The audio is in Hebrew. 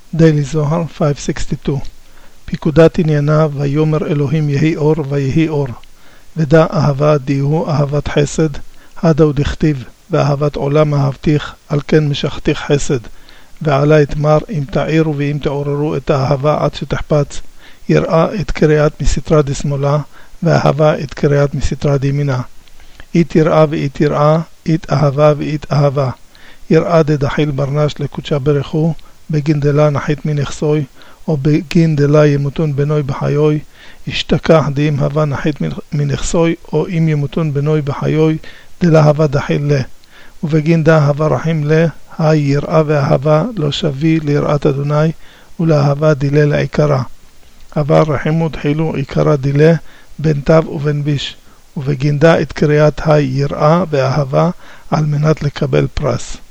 דיילי זוהר 562. פיקודת עניינה ויאמר אלוהים יהי אור ויהי אור. ודע אהבה דיהו אהבת חסד, הדאו דכתיב ואהבת עולם אהבתיך, על כן משכתיך חסד. ועלי אתמר אם תעירו ואם תעוררו את האהבה עד שתחפץ, יראה את קריאת מסתרה דשמאלה, ואהבה את קריאת מסתרה דימינה. אית יראה ואית יראה, אית אהבה ואית אהבה. יראה דדחיל ברנש לקודשה ברכו, בגין דלה נחית מנכסוי, או בגין דלה ימותון בנוי בחיוי, ישתכח דאם הווה נחית מנכסוי, או אם ימותון בנוי בחיוי, דלה הווה דחיל לה. ובגין דה הווה רחים לה, היי יראה ואהבה לא שבי ליראת אדוני, ולאהבה דילה לעיקרה. אבל רחימו דחילו עיקרה דילה, בין תו ובין ביש. ובגין דה את קריאת היי יראה ואהבה, על מנת לקבל פרס.